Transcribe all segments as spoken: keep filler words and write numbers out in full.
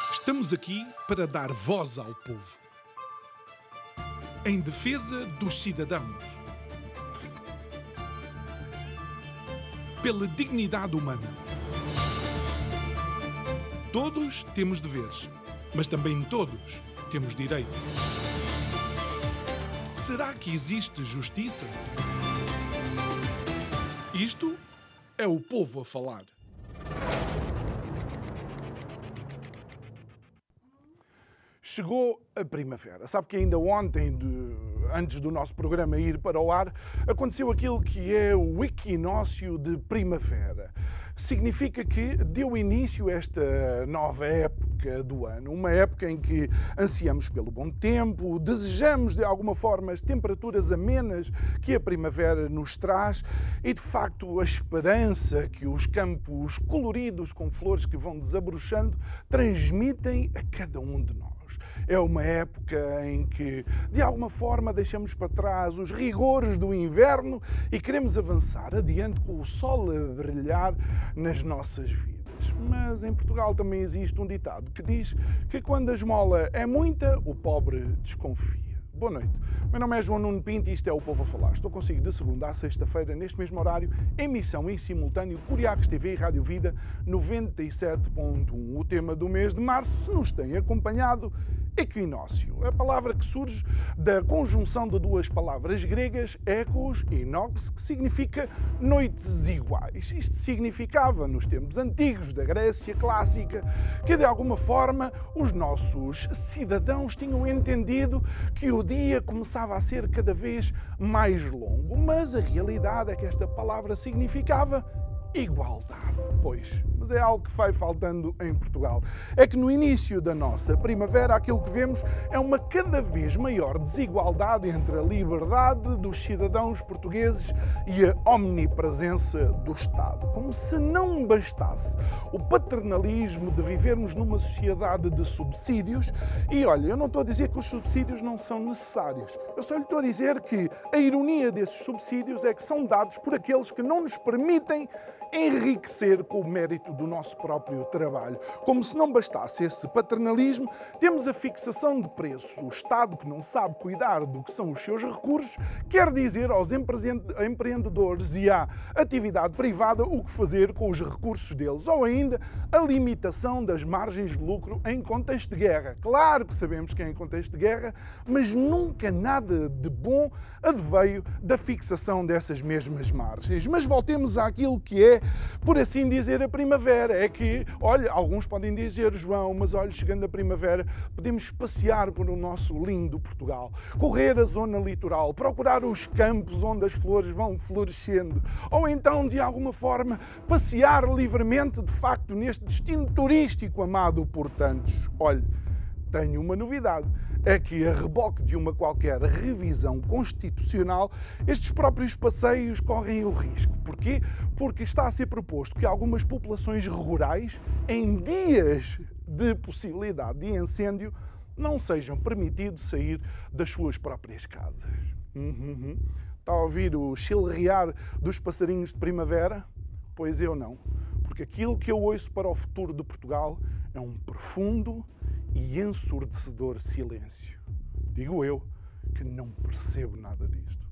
Estamos aqui para dar voz ao povo, em defesa dos cidadãos, pela dignidade humana. Todos temos deveres, mas também todos temos direitos. Será que existe justiça? Isto é o povo a falar. Chegou a primavera. Sabe que ainda ontem, de, antes do nosso programa ir para o ar, aconteceu aquilo que é o equinócio de primavera. Significa que deu início a esta nova época do ano, uma época em que ansiamos pelo bom tempo, desejamos de alguma forma as temperaturas amenas que a primavera nos traz e de facto a esperança que os campos coloridos com flores que vão desabrochando transmitem a cada um de nós. É uma época em que, de alguma forma, deixamos para trás os rigores do inverno e queremos avançar adiante com o sol a brilhar nas nossas vidas. Mas em Portugal também existe um ditado que diz que quando a esmola é muita, o pobre desconfia. Boa noite. Meu nome é João Nuno Pinto e isto é o Povo a Falar. Estou consigo de segunda a sexta-feira, neste mesmo horário, emissão em simultâneo, Curiacos T V e Rádio Vida noventa e sete ponto um. O tema do mês de março, se nos tem acompanhado, equinócio. A palavra que surge da conjunção de duas palavras gregas, ecos e nox, que significa noites iguais. Isto significava, nos tempos antigos da Grécia clássica, que de alguma forma os nossos cidadãos tinham entendido que o dia começava a ser cada vez mais longo. Mas a realidade é que esta palavra significava igualdade. Pois, mas é algo que vai faltando em Portugal. É que no início da nossa primavera aquilo que vemos é uma cada vez maior desigualdade entre a liberdade dos cidadãos portugueses e a omnipresença do Estado. Como se não bastasse o paternalismo de vivermos numa sociedade de subsídios. E olha, eu não estou a dizer que os subsídios não são necessários. Eu só lhe estou a dizer que a ironia desses subsídios é que são dados por aqueles que não nos permitem enriquecer com o mérito do nosso próprio trabalho. Como se não bastasse esse paternalismo, temos a fixação de preços. O Estado, que não sabe cuidar do que são os seus recursos, quer dizer aos empreendedores e à atividade privada o que fazer com os recursos deles. Ou ainda, a limitação das margens de lucro em contexto de guerra. Claro que sabemos que é em contexto de guerra, mas nunca nada de bom adveio da fixação dessas mesmas margens. Mas voltemos àquilo que é, por assim dizer, a primavera. É que, olha, alguns podem dizer, João, mas olha, chegando a primavera, podemos passear por o nosso lindo Portugal, correr a zona litoral, procurar os campos onde as flores vão florescendo, ou então, de alguma forma, passear livremente, de facto, neste destino turístico amado por tantos. Olha, tenho uma novidade, é que a reboque de uma qualquer revisão constitucional, estes próprios passeios correm o risco. Porquê? Porque está a ser proposto que algumas populações rurais, em dias de possibilidade de incêndio, não sejam permitidos sair das suas próprias casas. Uhum. Está a ouvir o chilrear dos passarinhos de primavera? Pois eu não, porque aquilo que eu ouço para o futuro de Portugal é um profundo e ensurdecedor silêncio. Digo eu que não percebo nada disto.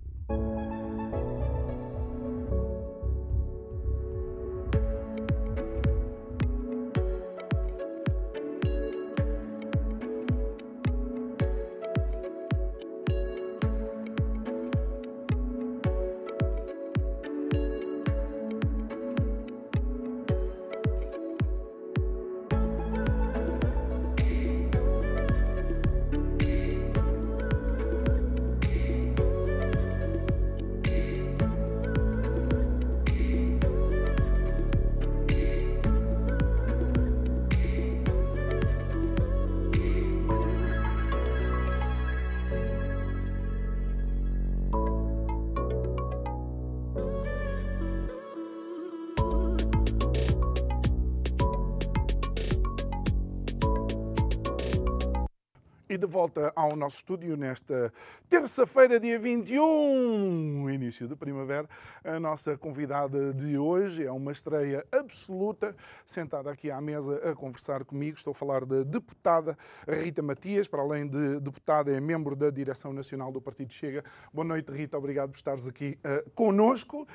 E de volta ao nosso estúdio nesta terça-feira, dia vinte e um, início de primavera. A nossa convidada de hoje é uma estreia absoluta, sentada aqui à mesa a conversar comigo. Estou a falar da deputada Rita Matias, para além de deputada, é membro da Direção Nacional do Partido Chega. Boa noite, Rita, obrigado por estares aqui uh, connosco.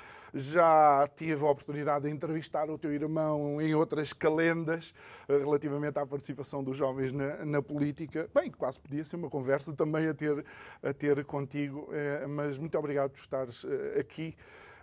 Já tive a oportunidade de entrevistar o teu irmão em outras calendas uh, relativamente à participação dos jovens na, na política. Bem, quase podia ser uma conversa também a ter, a ter contigo, uh, mas muito obrigado por estares uh, aqui.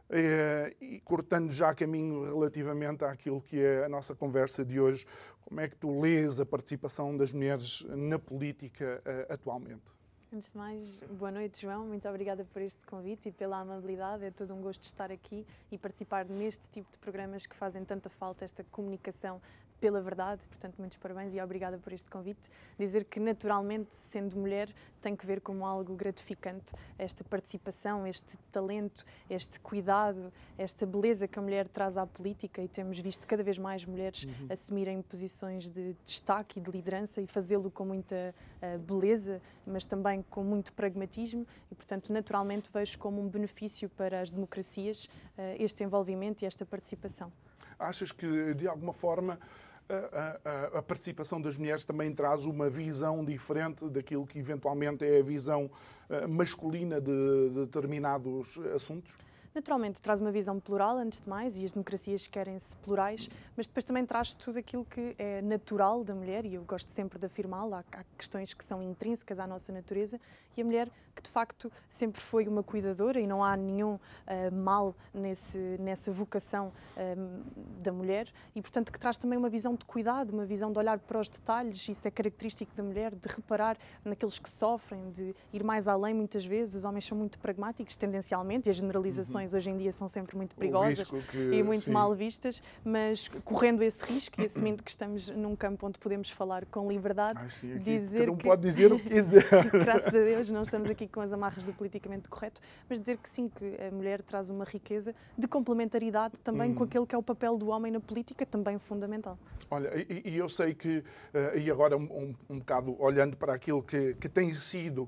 Uh, e cortando já caminho relativamente àquilo que é a nossa conversa de hoje, como é que tu lês a participação das mulheres na política uh, atualmente? Antes de mais, boa noite, João. Muito obrigada por este convite e pela amabilidade. É todo um gosto estar aqui e participar neste tipo de programas que fazem tanta falta, esta comunicação pela verdade. Portanto, muitos parabéns e obrigada por este convite. Dizer que, naturalmente, sendo mulher, tem que ver como algo gratificante esta participação, este talento, este cuidado, esta beleza que a mulher traz à política, e temos visto cada vez mais mulheres uhum. assumirem posições de destaque e de liderança e fazê-lo com muita uh, beleza, mas também com muito pragmatismo, e, portanto, naturalmente vejo como um benefício para as democracias uh, este envolvimento e esta participação. Achas que, de alguma forma, A, a, a participação das mulheres também traz uma visão diferente daquilo que eventualmente é a visão uh, masculina de, de determinados assuntos? Naturalmente, traz uma visão plural, antes de mais, e as democracias querem-se plurais, mas depois também traz tudo aquilo que é natural da mulher, e eu gosto sempre de afirmá-lo. Há, há questões que são intrínsecas à nossa natureza, e a mulher que, de facto, sempre foi uma cuidadora, e não há nenhum uh, mal nesse, nessa vocação um, da mulher, e, portanto, que traz também uma visão de cuidado, uma visão de olhar para os detalhes. Isso é característico da mulher, de reparar naqueles que sofrem, de ir mais além, muitas vezes. Os homens são muito pragmáticos, tendencialmente, e as generalizações Uhum. hoje em dia são sempre muito perigosas que, e muito sim. mal vistas, mas correndo esse risco e assumindo que estamos num campo onde podemos falar com liberdade, Ai, sim, aqui, dizer cada um que, pode dizer o que quiser. Graças a Deus não estamos aqui com as amarras do politicamente correto, mas dizer que sim, que a mulher traz uma riqueza de complementaridade também hum. com aquele que é o papel do homem na política, também fundamental. Olha, e, e eu sei que, uh, e agora um, um, um bocado olhando para aquilo que, que tem sido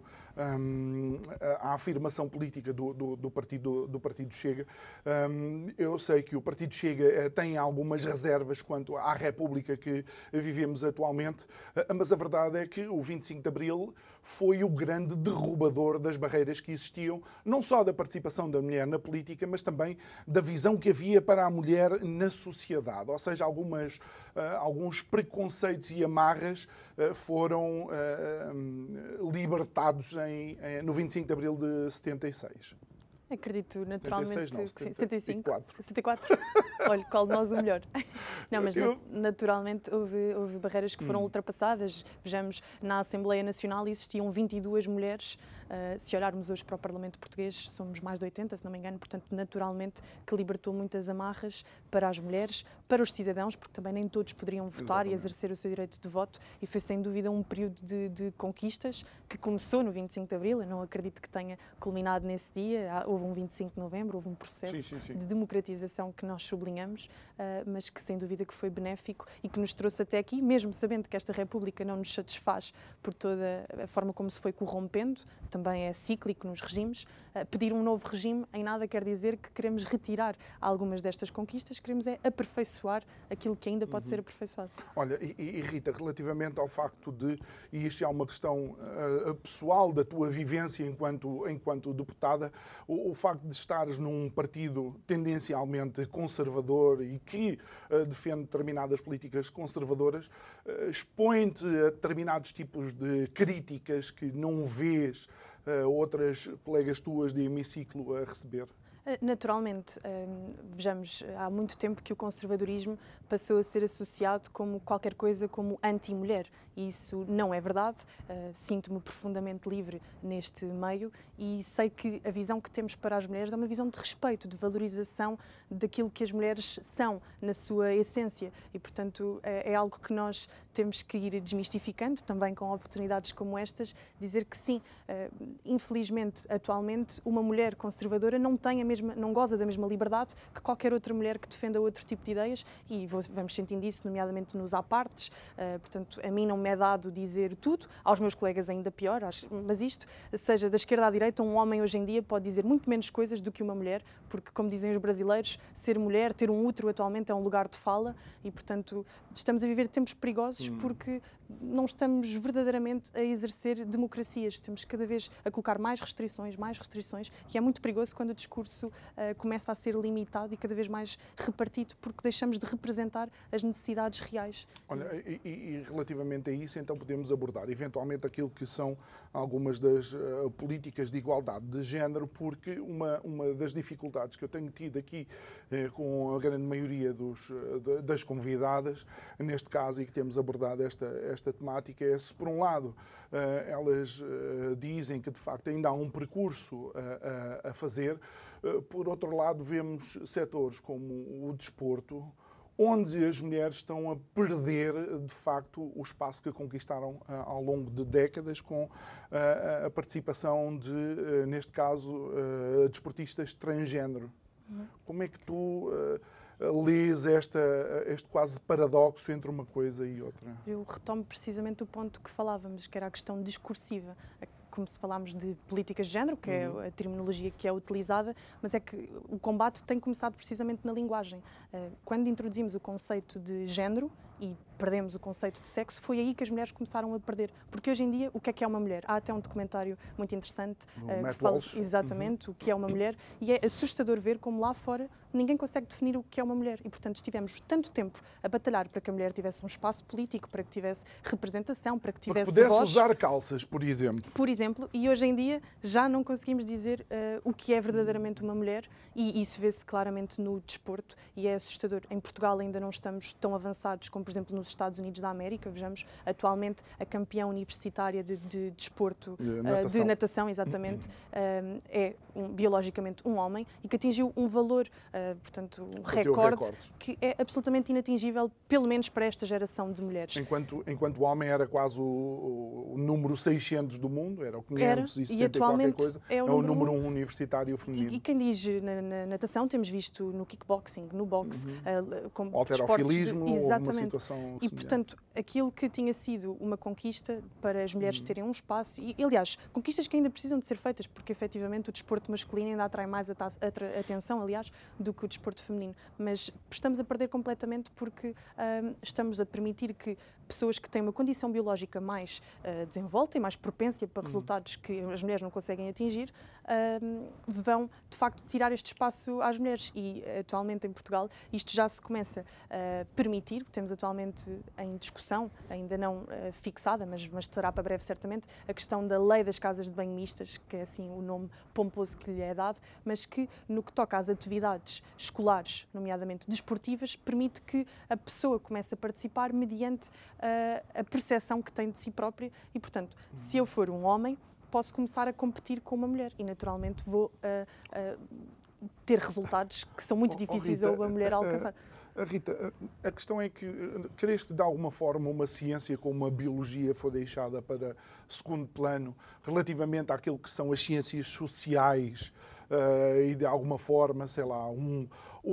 Um, a, a afirmação política do, do, do, partido, do Partido Chega, um, eu sei que o Partido Chega uh, tem algumas reservas quanto à República que vivemos atualmente, uh, mas a verdade é que o vinte e cinco de Abril foi o grande derrubador das barreiras que existiam, não só da participação da mulher na política, mas também da visão que havia para a mulher na sociedade. Ou seja, algumas, uh, alguns preconceitos e amarras uh, foram uh, libertados Em, em, no vinte e cinco de Abril de setenta e seis. Acredito naturalmente setenta e seis, não, que setenta e cinco. setenta e quatro. setenta e quatro? Olha, qual de nós o melhor? Não, mas eu... naturalmente houve, houve barreiras que foram hum. ultrapassadas. Vejamos, na Assembleia Nacional existiam vinte e duas mulheres. Uh, se olharmos hoje para o Parlamento Português, somos mais de oitenta, se não me engano, portanto, naturalmente, que libertou muitas amarras para as mulheres, para os cidadãos, porque também nem todos poderiam votar Exatamente. E exercer o seu direito de voto, e foi sem dúvida um período de, de conquistas que começou no vinte e cinco de Abril. Eu não acredito que tenha culminado nesse dia. Houve um vinte e cinco de Novembro, houve um processo sim, sim, sim. de democratização que nós sublinhamos, uh, mas que sem dúvida que foi benéfico e que nos trouxe até aqui, mesmo sabendo que esta República não nos satisfaz por toda a forma como se foi corrompendo, também é cíclico nos regimes. Uh, pedir um novo regime em nada quer dizer que queremos retirar algumas destas conquistas, queremos é aperfeiçoar aquilo que ainda pode uhum. ser aperfeiçoado. Olha, e, e Rita, relativamente ao facto de, e isto é uma questão uh, pessoal da tua vivência enquanto, enquanto deputada, o, o facto de estares num partido tendencialmente conservador e que uh, defende determinadas políticas conservadoras, uh, expõe-te a determinados tipos de críticas que não vês uh, outras colegas tuas de hemiciclo a receber? Naturalmente, vejamos, há muito tempo que o conservadorismo passou a ser associado como qualquer coisa como anti-mulher, e isso não é verdade. Sinto-me profundamente livre neste meio e sei que a visão que temos para as mulheres é uma visão de respeito, de valorização daquilo que as mulheres são na sua essência, e portanto é algo que nós temos que ir desmistificando também com oportunidades como estas, dizer que sim, infelizmente atualmente uma mulher conservadora não tem a mesma, não goza da mesma liberdade que qualquer outra mulher que defenda outro tipo de ideias, e vou, vamos sentindo isso, nomeadamente nos apartes. Uh, portanto, a mim não me é dado dizer tudo, aos meus colegas ainda pior, acho, mas isto, seja da esquerda à direita, um homem hoje em dia pode dizer muito menos coisas do que uma mulher, porque, como dizem os brasileiros, ser mulher, ter um útero atualmente é um lugar de fala, e, portanto, estamos a viver tempos perigosos hum. porque não estamos verdadeiramente a exercer democracias, estamos cada vez a colocar mais restrições, mais restrições, e é muito perigoso quando o discurso uh, começa a ser limitado e cada vez mais repartido, porque deixamos de representar as necessidades reais. Olha, e, e relativamente a isso, então podemos abordar eventualmente aquilo que são algumas das uh, políticas de igualdade de género, porque uma, uma das dificuldades que eu tenho tido aqui uh, com a grande maioria dos, uh, das convidadas, neste caso, e que temos abordado esta, esta temática, é se, por um lado, uh, elas uh, dizem que, de facto, ainda há um percurso uh, uh, a fazer, uh, por outro lado, vemos setores como o desporto, onde as mulheres estão a perder, de facto, o espaço que conquistaram uh, ao longo de décadas com uh, a participação de, uh, neste caso, uh, desportistas transgênero. Uhum. Como é que tu uh, lês esta, este quase paradoxo entre uma coisa e outra? Eu retomo precisamente o ponto que falávamos, que era a questão discursiva. Como se falámos de políticas de género, que é a terminologia que é utilizada, mas é que o combate tem começado precisamente na linguagem. Quando introduzimos o conceito de género e perdemos o conceito de sexo, foi aí que as mulheres começaram a perder. Porque hoje em dia, o que é que é uma mulher? Há até um documentário muito interessante uh, que fala exatamente uhum. o que é uma mulher, e é assustador ver como lá fora ninguém consegue definir o que é uma mulher. E, portanto, estivemos tanto tempo a batalhar para que a mulher tivesse um espaço político, para que tivesse representação, para que tivesse para que pudesse voz. usar calças, por exemplo. Por exemplo, e hoje em dia já não conseguimos dizer uh, o que é verdadeiramente uma mulher, e isso vê-se claramente no desporto, e é assustador. Em Portugal ainda não estamos tão avançados como, por exemplo, nos Estados Unidos da América. Vejamos, atualmente, a campeã universitária de, de desporto, de natação, uh, de natação exatamente, uh, é um, biologicamente um homem, e que atingiu um valor, uh, portanto, um recorde, que é absolutamente inatingível, pelo menos para esta geração de mulheres. Enquanto, enquanto o homem era quase o, o número seiscentos do mundo, era o quinhentos e setenta e atualmente qualquer coisa, é o, é o número número um universitário feminino. E, e quem diz na, na natação, temos visto no kickboxing, no boxe, uhum. uh, como alterofilismo, de, exatamente. Uma situação e, portanto, aquilo que tinha sido uma conquista para as mulheres uhum. terem um espaço, e, aliás, conquistas que ainda precisam de ser feitas, porque, efetivamente, o desporto masculino ainda atrai mais a a atenção, aliás, do que o desporto feminino. Mas estamos a perder completamente porque uh, estamos a permitir que pessoas que têm uma condição biológica mais uh, desenvolta e mais propensa para resultados que as mulheres não conseguem atingir, uh, vão, de facto, tirar este espaço às mulheres. E, atualmente, em Portugal, isto já se começa a permitir. Temos atualmente em discussão, ainda não uh, fixada, mas, mas estará para breve, certamente, a questão da lei das casas de banho mistas, que é, assim, o nome pomposo que lhe é dado, mas que, no que toca às atividades escolares, nomeadamente desportivas, permite que a pessoa comece a participar mediante uh, a percepção que tem de si própria e, portanto, uhum. se eu for um homem, posso começar a competir com uma mulher e, naturalmente, vou uh, uh, ter resultados que são muito oh, difíceis oh, Rita, a uma mulher alcançar. Uh, Rita, a questão é que, crees que de alguma forma uma ciência como a biologia foi deixada para segundo plano relativamente àquilo que são as ciências sociais uh, e de alguma forma, sei lá, um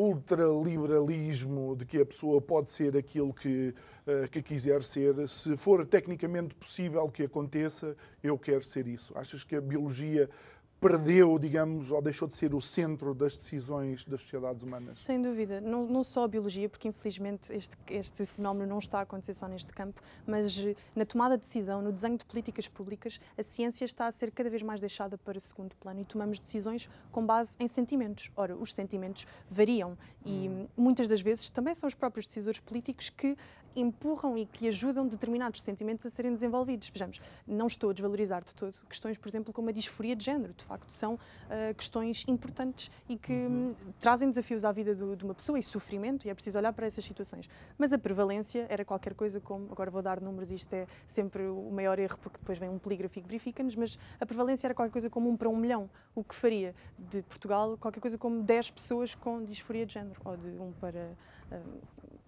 ultraliberalismo de que a pessoa pode ser aquilo que, uh, que quiser ser, se for tecnicamente possível que aconteça, eu quero ser isso. Achas que a biologia perdeu, digamos, ou deixou de ser o centro das decisões das sociedades humanas? Sem dúvida. Não, não só a biologia, porque infelizmente este, este fenómeno não está a acontecer só neste campo, mas na tomada de decisão, no desenho de políticas públicas, a ciência está a ser cada vez mais deixada para segundo plano e tomamos decisões com base em sentimentos. Ora, os sentimentos variam e hum. muitas das vezes também são os próprios decisores políticos que empurram e que ajudam determinados sentimentos a serem desenvolvidos. Vejamos, não estou a desvalorizar de todo questões, por exemplo, como a disforia de género. De facto, são uh, questões importantes e que uhum. um, trazem desafios à vida do, de uma pessoa e sofrimento, e é preciso olhar para essas situações. Mas a prevalência era qualquer coisa como, agora vou dar números, isto é sempre o maior erro, porque depois vem um polígrafo e verifica-nos, mas a prevalência era qualquer coisa como um para um milhão, o que faria de Portugal qualquer coisa como dez pessoas com disforia de género, ou de um para... Uh,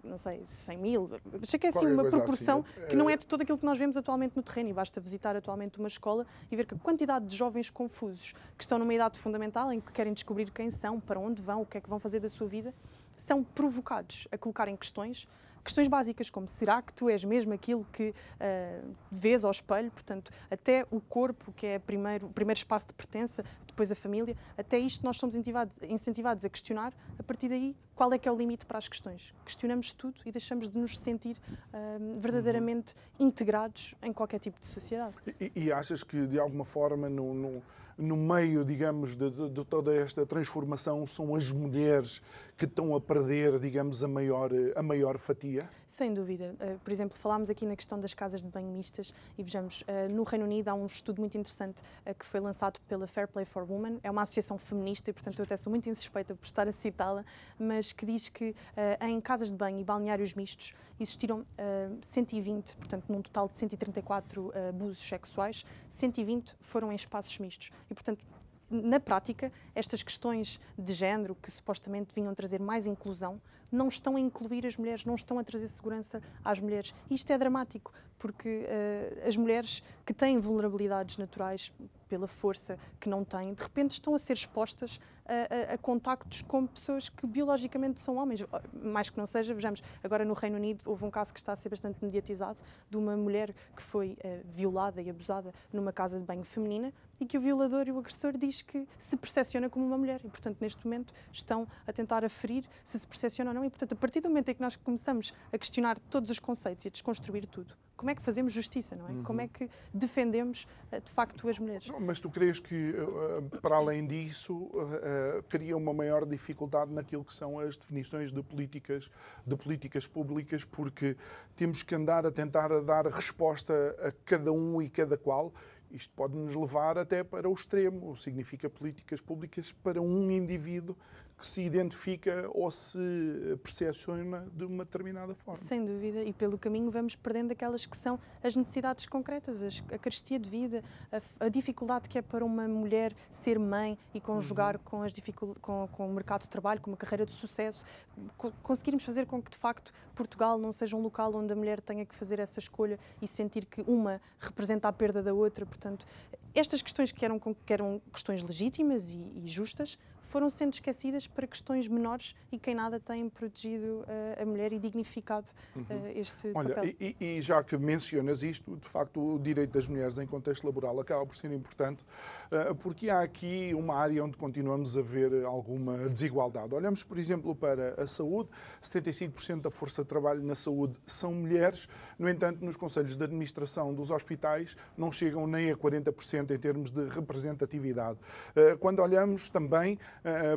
não sei, cem mil, achei que é assim Qualquer uma coisa proporção assim. que não é de tudo aquilo que nós vemos atualmente no terreno, e basta visitar atualmente uma escola e ver que a quantidade de jovens confusos que estão numa idade fundamental em que querem descobrir quem são, para onde vão, o que é que vão fazer da sua vida, são provocados a colocarem questões, questões básicas como será que tu és mesmo aquilo que uh, vês ao espelho, portanto, até o corpo, que é primeiro, o primeiro espaço de pertença, depois a família, até isto nós somos incentivados, incentivados a questionar, a partir daí, qual é que é o limite para as questões? Questionamos tudo e deixamos de nos sentir uh, verdadeiramente uhum. integrados em qualquer tipo de sociedade. E, e achas que, de alguma forma, no, no, no meio, digamos, de, de, de toda esta transformação, são as mulheres que estão a perder, digamos, a maior, a maior fatia? Sem dúvida. Uh, por exemplo, falámos aqui na questão das casas de banho mistas e vejamos, uh, no Reino Unido há um estudo muito interessante uh, que foi lançado pela Fair Play for Women, é uma associação feminista e, portanto, eu até sou muito insuspeita por estar a citá-la, mas que diz que uh, em casas de banho e balneários mistos existiram uh, cento e vinte, portanto, num total de cento e trinta e quatro uh, abusos sexuais, cento e vinte foram em espaços mistos. E, portanto, na prática, estas questões de género, que supostamente vinham trazer mais inclusão, não estão a incluir as mulheres, não estão a trazer segurança às mulheres. E isto é dramático, porque uh, as mulheres que têm vulnerabilidades naturais pela força que não têm, de repente estão a ser expostas a, a, a contactos com pessoas que biologicamente são homens. Mais que não seja, vejamos, agora no Reino Unido houve um caso que está a ser bastante mediatizado de uma mulher que foi uh, violada e abusada numa casa de banho feminina e que o violador e o agressor diz que se percepciona como uma mulher e, portanto, neste momento estão a tentar aferir se se percepciona ou não. E, portanto, a partir do momento em que nós começamos a questionar todos os conceitos e a desconstruir tudo, como é que fazemos justiça, não é? Uhum. Como é que defendemos, de facto, as mulheres? Mas tu crees que, para além disso, teria uma maior dificuldade naquilo que são as definições de políticas, de políticas públicas, porque temos que andar a tentar a dar resposta a cada um e cada qual. Isto pode nos levar até para o extremo, significa políticas públicas para um indivíduo que se identifica ou se percepciona de uma determinada forma. Sem dúvida, e pelo caminho vamos perdendo aquelas que são as necessidades concretas, a carestia de vida, a, a dificuldade que é para uma mulher ser mãe e conjugar uhum. com, as dificul- com, com o mercado de trabalho, com uma carreira de sucesso, co- conseguirmos fazer com que, de facto, Portugal não seja um local onde a mulher tenha que fazer essa escolha e sentir que uma representa a perda da outra. Portanto, estas questões que eram, que eram questões legítimas e, e justas foram sendo esquecidas para questões menores e quem nada tem protegido uh, a mulher e dignificado uh, uhum. este Olha, papel. E, e já que mencionas isto, de facto o direito das mulheres em contexto laboral acaba por ser importante, uh, porque há aqui uma área onde continuamos a ver alguma desigualdade. Olhamos, por exemplo, para a saúde, setenta e cinco por cento da força de trabalho na saúde são mulheres, no entanto, nos conselhos de administração dos hospitais não chegam nem a quarenta por cento em termos de representatividade. Uh, quando olhamos também Uh,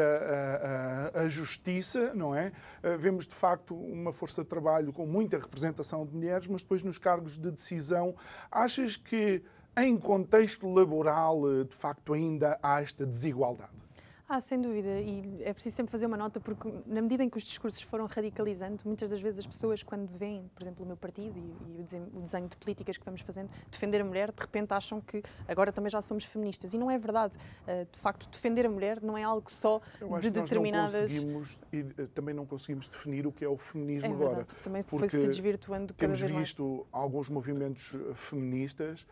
para uh, uh, a justiça, não é? Uh, vemos, de facto, uma força de trabalho com muita representação de mulheres, mas depois nos cargos de decisão, achas que em contexto laboral, de facto, ainda há esta desigualdade? Ah, sem dúvida, e é preciso sempre fazer uma nota porque na medida em que os discursos foram radicalizando, muitas das vezes as pessoas quando veem, por exemplo, o meu partido e, e o, desenho, o desenho de políticas que vamos fazendo, defender a mulher, de repente acham que agora também já somos feministas e não é verdade. Uh, de facto, defender a mulher não é algo só Eu acho de que nós determinadas... não conseguimos, e uh, também não conseguimos definir o que é o feminismo é agora. Verdade. Também porque foi-se desvirtuando cada temos vez mais. visto alguns movimentos feministas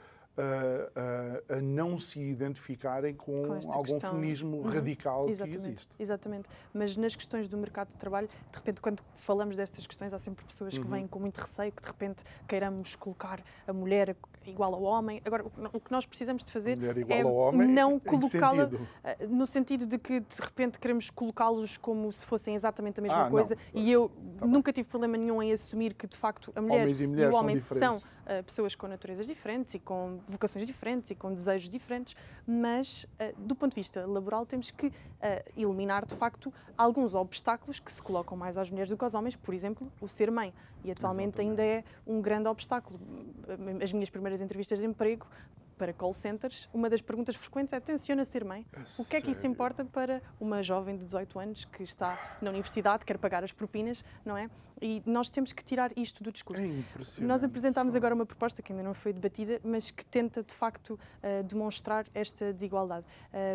A, a, a não se identificarem com, com algum questão. Feminismo uhum. radical exatamente, que existe. Exatamente. Mas nas questões do mercado de trabalho, de repente, quando falamos destas questões, há sempre pessoas que uhum. vêm com muito receio, que de repente queiramos colocar a mulher igual ao homem. Agora, o que nós precisamos de fazer é ao homem, não colocá-la sentido? no sentido de que, de repente, queremos colocá-los como se fossem exatamente a mesma ah, coisa. Não. E eu tá nunca bem. tive problema nenhum em assumir que, de facto, a mulher e, e o homem são, são uh, pessoas com naturezas diferentes e com vocações diferentes e com desejos diferentes, mas, uh, do ponto de vista laboral, temos que uh, eliminar, de facto, alguns obstáculos que se colocam mais às mulheres do que aos homens, por exemplo, o ser mãe. E atualmente Exatamente. Ainda é um grande obstáculo. As minhas primeiras entrevistas de emprego para call centers, uma das perguntas frequentes é: tenciona ser mãe? É o que é que isso importa para uma jovem de dezoito anos que está na universidade, quer pagar as propinas, não é? E nós temos que tirar isto do discurso. É nós apresentámos agora uma proposta que ainda não foi debatida, mas que tenta, de facto, uh, demonstrar esta desigualdade. Uh,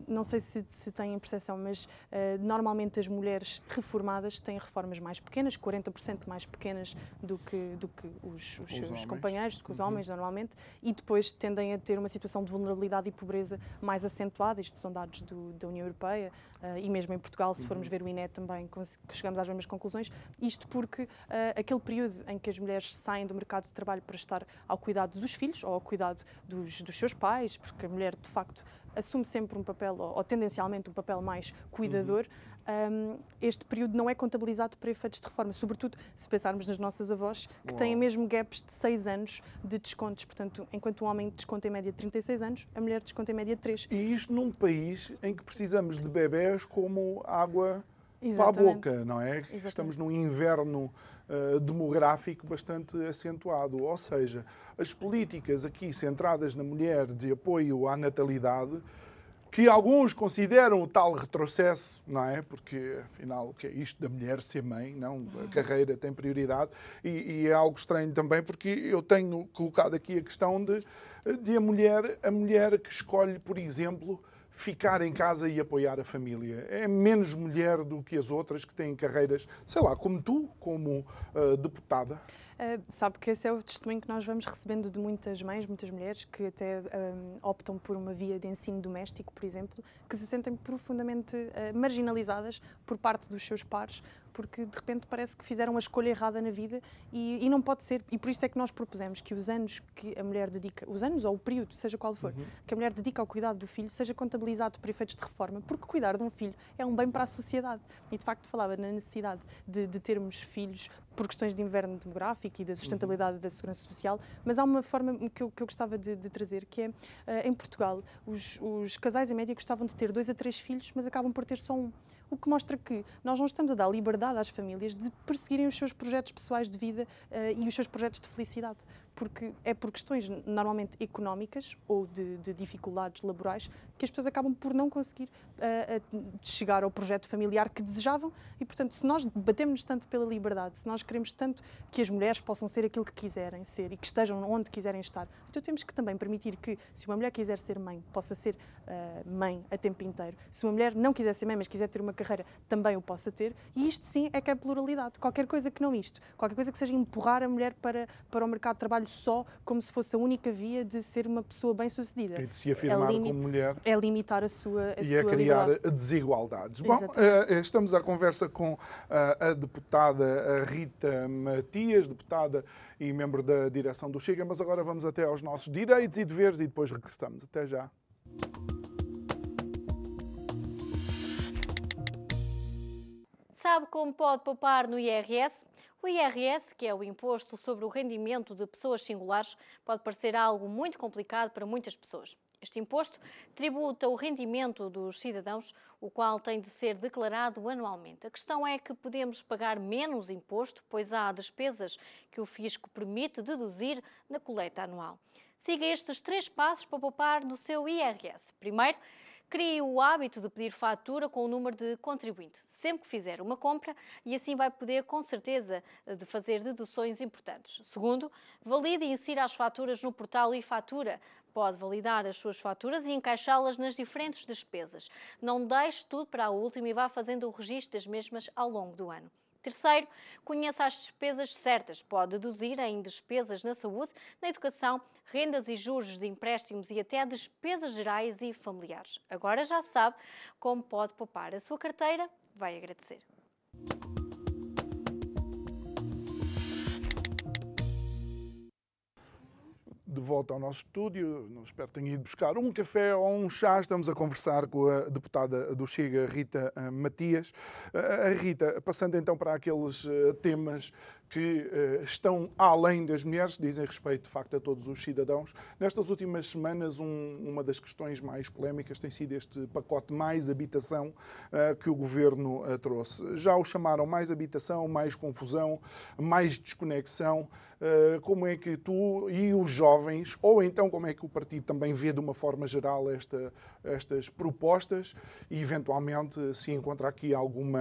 não sei se, se têm percepção, mas uh, normalmente as mulheres reformadas têm reformas mais pequenas, quarenta por cento mais pequenas do que, do que os, os seus homens. companheiros, do que os Uhum. homens normalmente, e depois tendem a ter uma situação de vulnerabilidade e pobreza mais acentuada. Isto são dados do, da União Europeia uh, e mesmo em Portugal, se formos ver o I N E também chegamos às mesmas conclusões. Isto porque uh, aquele período em que as mulheres saem do mercado de trabalho para estar ao cuidado dos filhos ou ao cuidado dos, dos seus pais, porque a mulher de facto assume sempre um papel, ou, ou tendencialmente um papel mais cuidador, uhum. um, este período não é contabilizado para efeitos de reforma, sobretudo se pensarmos nas nossas avós, que Uau. têm mesmo gaps de seis anos de descontos. Portanto, enquanto o homem desconta em média trinta e seis anos, a mulher desconta em média três. E isto num país em que precisamos de bebés como água Exatamente. para a boca, não é? Exatamente. Estamos num inverno uh, demográfico bastante acentuado. Ou seja, as políticas aqui centradas na mulher de apoio à natalidade, que alguns consideram o tal retrocesso, não é? Porque, afinal, o que é isto da mulher ser mãe? Não, a carreira tem prioridade. E, e é algo estranho também, porque eu tenho colocado aqui a questão de, de a mulher, a mulher que escolhe, por exemplo, ficar em casa e apoiar a família. É menos mulher do que as outras que têm carreiras, sei lá, como tu, como uh, deputada. Uh, sabe que esse é o testemunho que nós vamos recebendo de muitas mães, muitas mulheres que até um, optam por uma via de ensino doméstico, por exemplo, que se sentem profundamente uh, marginalizadas por parte dos seus pares, porque de repente parece que fizeram a escolha errada na vida e, e não pode ser. E por isso é que nós propusemos que os anos que a mulher dedica, os anos ou o período, seja qual for, uhum. que a mulher dedica ao cuidado do filho, seja contabilizado por efeitos de reforma, porque cuidar de um filho é um bem para a sociedade. E de facto falava na necessidade de, de termos filhos por questões de inverno demográfico e da sustentabilidade uhum. da segurança social, mas há uma forma que eu, que eu gostava de, de trazer, que é, uh, em Portugal, os, os casais em média gostavam de ter dois a três filhos, mas acabam por ter só um. O que mostra que nós não estamos a dar liberdade às famílias de perseguirem os seus projetos pessoais de vida uh, e os seus projetos de felicidade. Porque é por questões normalmente económicas ou de, de dificuldades laborais que as pessoas acabam por não conseguir uh, uh, chegar ao projeto familiar que desejavam e, portanto, se nós batemos tanto pela liberdade, se nós queremos tanto que as mulheres possam ser aquilo que quiserem ser e que estejam onde quiserem estar, então temos que também permitir que, se uma mulher quiser ser mãe, possa ser uh, mãe a tempo inteiro. Se uma mulher não quiser ser mãe, mas quiser ter uma carreira, também o possa ter. E isto sim é que é pluralidade. Qualquer coisa que não isto, qualquer coisa que seja empurrar a mulher para, para o mercado de trabalho só como se fosse a única via de ser uma pessoa bem-sucedida. E de se afirmar é como mulher. É limitar a sua a E sua a criar liberdade. desigualdades. Exatamente. Bom, estamos à conversa com a deputada Rita Matias, deputada e membro da direção do Chega, mas agora vamos até aos nossos direitos e deveres e depois regressamos. Até já. Sabe como pode poupar no I R S? O I R S, que é o Imposto sobre o Rendimento de Pessoas Singulares, pode parecer algo muito complicado para muitas pessoas. Este imposto tributa o rendimento dos cidadãos, o qual tem de ser declarado anualmente. A questão é que podemos pagar menos imposto, pois há despesas que o fisco permite deduzir na coleta anual. Siga estes três passos para poupar no seu I R S. Primeiro, crie o hábito de pedir fatura com o número de contribuinte, sempre que fizer uma compra, e assim vai poder, com certeza, de fazer deduções importantes. Segundo, valide e insira as faturas no portal e-fatura. Pode validar as suas faturas e encaixá-las nas diferentes despesas. Não deixe tudo para a última e vá fazendo o registro das mesmas ao longo do ano. Terceiro, conheça as despesas certas. Pode deduzir em despesas na saúde, na educação, rendas e juros de empréstimos e até despesas gerais e familiares. Agora já sabe como pode poupar. A sua carteira vai agradecer. De volta ao nosso estúdio, não espero que tenha ido buscar um café ou um chá. Estamos a conversar com a deputada do Chega, Rita Matias. A Rita, passando então para aqueles temas que estão além das mulheres, dizem respeito de facto a todos os cidadãos. Nestas últimas semanas, um, uma das questões mais polémicas tem sido este pacote Mais Habitação uh, que o Governo uh, trouxe. Já o chamaram Mais Habitação, mais confusão, mais desconexão. Uh, como é que tu e os jovens, ou então como é que o partido também vê de uma forma geral esta, estas propostas e eventualmente se encontra aqui alguma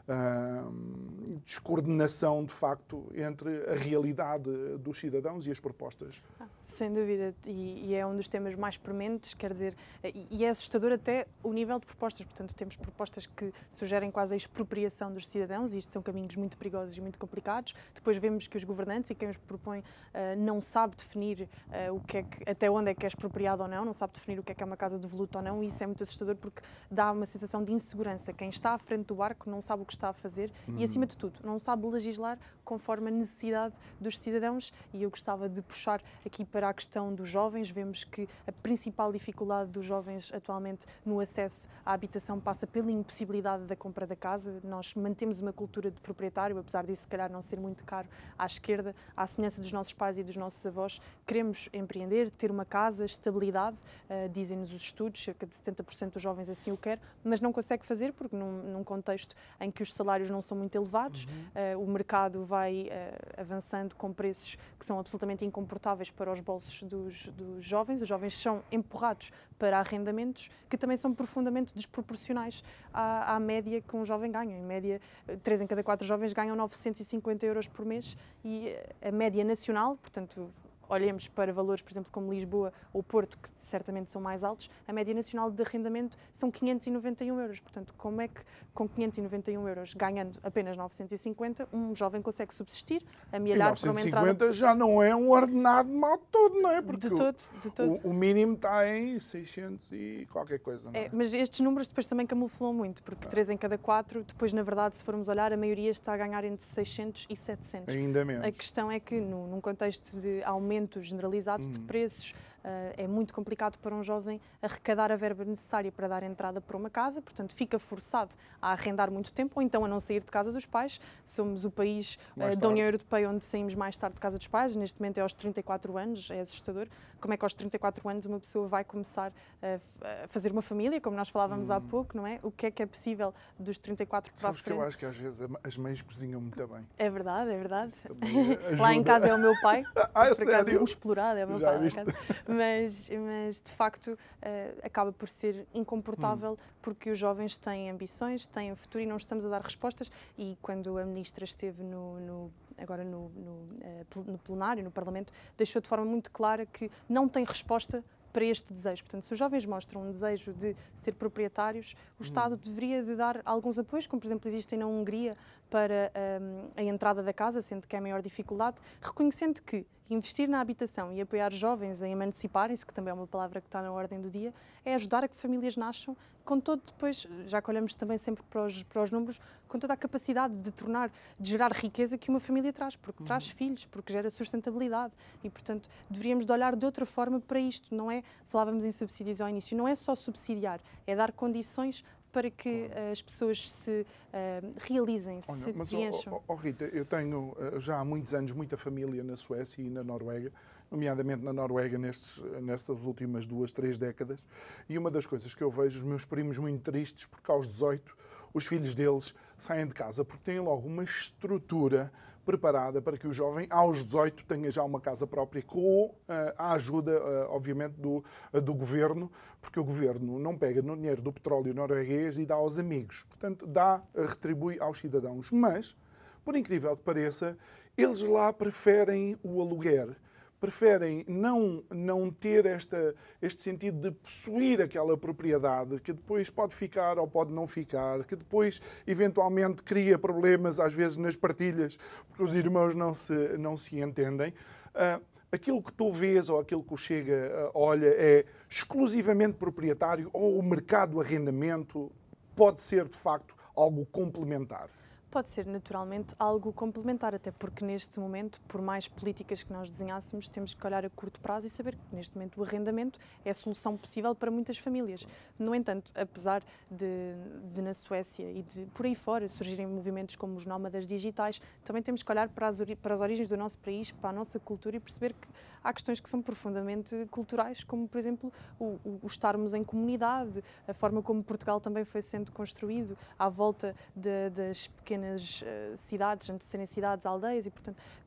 uh, descoordenação, de facto, entre a realidade dos cidadãos e as propostas. Ah, sem dúvida, e, e é um dos temas mais prementes, quer dizer, e, e é assustador até o nível de propostas. Portanto, temos propostas que sugerem quase a expropriação dos cidadãos, e isto são caminhos muito perigosos e muito complicados. Depois vemos que os governantes e quem os propõe uh, não sabe definir uh, o que é que, até onde é que é expropriado ou não, não sabe definir o que é que é uma casa de voluto ou não, e isso é muito assustador porque dá uma sensação de insegurança. Quem está à frente do barco não sabe o que está a fazer hum. e, acima de tudo, não sabe legislar conforme a necessidade dos cidadãos. E eu gostava de puxar aqui para a questão dos jovens. Vemos que a principal dificuldade dos jovens atualmente no acesso à habitação passa pela impossibilidade da compra da casa. Nós mantemos uma cultura de proprietário, apesar disso se calhar não ser muito caro à esquerda, à semelhança dos nossos pais e dos nossos avós. Queremos empreender, ter uma casa, estabilidade, uh, dizem-nos os estudos, cerca de setenta por cento dos jovens assim o quer, mas não consegue fazer porque num, num contexto em que os salários não são muito elevados, uhum. uh, o mercado vai uh, avançando com preços que são absolutamente incomportáveis para os bolsos dos, dos jovens. Os jovens são empurrados para arrendamentos que também são profundamente desproporcionais à, à média que um jovem ganha. Em média, três em cada quatro jovens ganham novecentos e cinquenta euros por mês e a média nacional, portanto, olhemos para valores, por exemplo, como Lisboa ou Porto, que certamente são mais altos, a média nacional de arrendamento são quinhentos e noventa e um euros. Portanto, como é que com quinhentos e noventa e um euros, ganhando apenas novecentos e cinquenta, um jovem consegue subsistir, amealhar para uma entrada... novecentos e cinquenta já não é um ordenado mal todo, não é? Porque de todo, de todo. O, o mínimo está em seiscentos e qualquer coisa, não é? É, mas estes números depois também camuflam muito, porque três em cada quatro, depois, na verdade, se formos olhar, a maioria está a ganhar entre seiscentos e setecentos. Ainda menos. A questão é que, no, num contexto de aumento generalizado hum. de preços, uh, é muito complicado para um jovem arrecadar a verba necessária para dar entrada para uma casa, portanto fica forçado a arrendar muito tempo ou então a não sair de casa dos pais. Somos o país uh, da União Europeia onde saímos mais tarde de casa dos pais, neste momento é aos trinta e quatro anos, é assustador. Como é que aos trinta e quatro anos uma pessoa vai começar a, a fazer uma família, como nós falávamos hum. há pouco, não é? O que é que é possível dos trinta e quatro para a frente? Que eu acho que às vezes as mães cozinham muito bem. É verdade, é verdade. Lá em casa é o meu pai, ah, é por acaso, sério? o explorado é o meu Já pai. viste? Mas, mas, de facto, uh, acaba por ser incomportável hum. porque os jovens têm ambições, têm um futuro e não estamos a dar respostas. E quando a ministra esteve no, no, agora no, no, uh, no plenário, no Parlamento, deixou de forma muito clara que não tem resposta para este desejo. Portanto, se os jovens mostram um desejo de ser proprietários, o Estado hum. deveria de dar alguns apoios, como por exemplo existem na Hungria para um, a entrada da casa, sendo que é a maior dificuldade, reconhecendo que investir na habitação e apoiar jovens a emanciparem-se, que também é uma palavra que está na ordem do dia, é ajudar a que famílias nasçam, com todo depois, já que olhamos também sempre para os, para os números, com toda a capacidade de tornar, de gerar riqueza que uma família traz, porque uhum. traz filhos, porque gera sustentabilidade e, portanto, deveríamos de olhar de outra forma para isto. Não é, falávamos em subsídios ao início, não é só subsidiar, é dar condições para que uh, as pessoas se uh, realizem, Olha, se mas, preencham. Oh, oh, Rita, eu tenho uh, já há muitos anos muita família na Suécia e na Noruega, nomeadamente na Noruega nestes, nestas últimas duas, três décadas, e uma das coisas que eu vejo, os meus primos muito tristes, porque aos dezoito os filhos deles saem de casa, porque têm logo uma estrutura preparada para que o jovem, aos dezoito, tenha já uma casa própria, com uh, a ajuda, uh, obviamente, do, uh, do governo, porque o governo não pega no dinheiro do petróleo norueguês e dá aos amigos. Portanto, dá, uh, retribui aos cidadãos. Mas, por incrível que pareça, eles lá preferem o aluguer. Preferem não, não ter esta, este sentido de possuir aquela propriedade que depois pode ficar ou pode não ficar, que depois eventualmente cria problemas às vezes nas partilhas, porque os irmãos não se, não se entendem. Uh, aquilo que tu vês ou aquilo que o Chega uh, olha é exclusivamente proprietário ou o mercado arrendamento pode ser de facto algo complementar? Pode ser, naturalmente, algo complementar, até porque neste momento, por mais políticas que nós desenhássemos, temos que olhar a curto prazo e saber que neste momento o arrendamento é a solução possível para muitas famílias. No entanto, apesar de, de na Suécia e de por aí fora surgirem movimentos como os nómadas digitais, também temos que olhar para as, para as origens do nosso país, para a nossa cultura e perceber que há questões que são profundamente culturais, como, por exemplo, o, o, o estarmos em comunidade, a forma como Portugal também foi sendo construído à volta de, das pequenas cidades, antes de serem cidades, aldeias, e portanto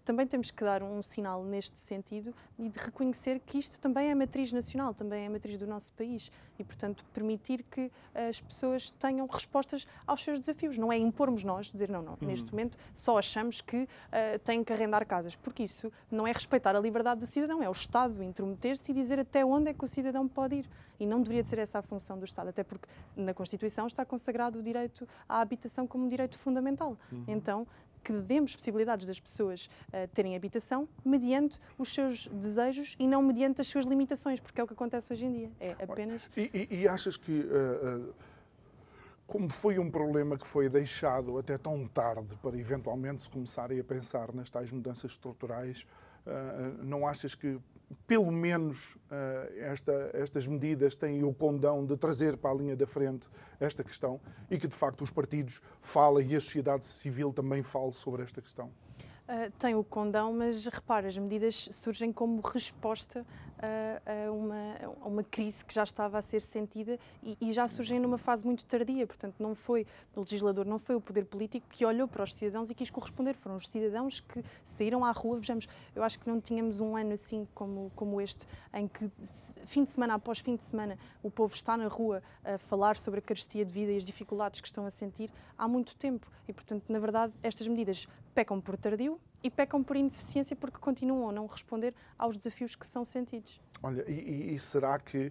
também temos que dar um sinal neste sentido e de reconhecer que isto também é matriz nacional, também é matriz do nosso país e, portanto, permitir que as pessoas tenham respostas aos seus desafios. Não é impormos nós, dizer não, não, hum. neste momento só achamos que uh, têm que arrendar casas, porque isso não é respeitar a liberdade do cidadão, é o Estado intrometer-se e dizer até onde é que o cidadão pode ir. E não deveria de ser essa a função do Estado, até porque na Constituição está consagrado o direito à habitação como um direito fundamental. Uhum. Então, que demos possibilidades das pessoas uh, terem habitação mediante os seus desejos e não mediante as suas limitações, porque é o que acontece hoje em dia. É apenas... E, e, e achas que, uh, uh, como foi um problema que foi deixado até tão tarde para eventualmente se começarem a pensar nas tais mudanças estruturais, uh, não achas que pelo menos uh, esta, estas medidas têm o condão de trazer para a linha da frente esta questão e que, de facto, os partidos falem e a sociedade civil também fale sobre esta questão? Uh, tem o condão, mas repara, as medidas surgem como resposta a, a, uma, a uma crise que já estava a ser sentida e, e já surgem numa fase muito tardia. Portanto, não foi o legislador, não foi o poder político que olhou para os cidadãos e quis corresponder. Foram os cidadãos que saíram à rua. Vejamos, eu acho que não tínhamos um ano assim como, como este, em que fim de semana após fim de semana o povo está na rua a falar sobre a carestia de vida e as dificuldades que estão a sentir há muito tempo. E, portanto, na verdade, estas medidas pecam por tardio e pecam por ineficiência porque continuam a não responder aos desafios que são sentidos. Olha, e, e será que,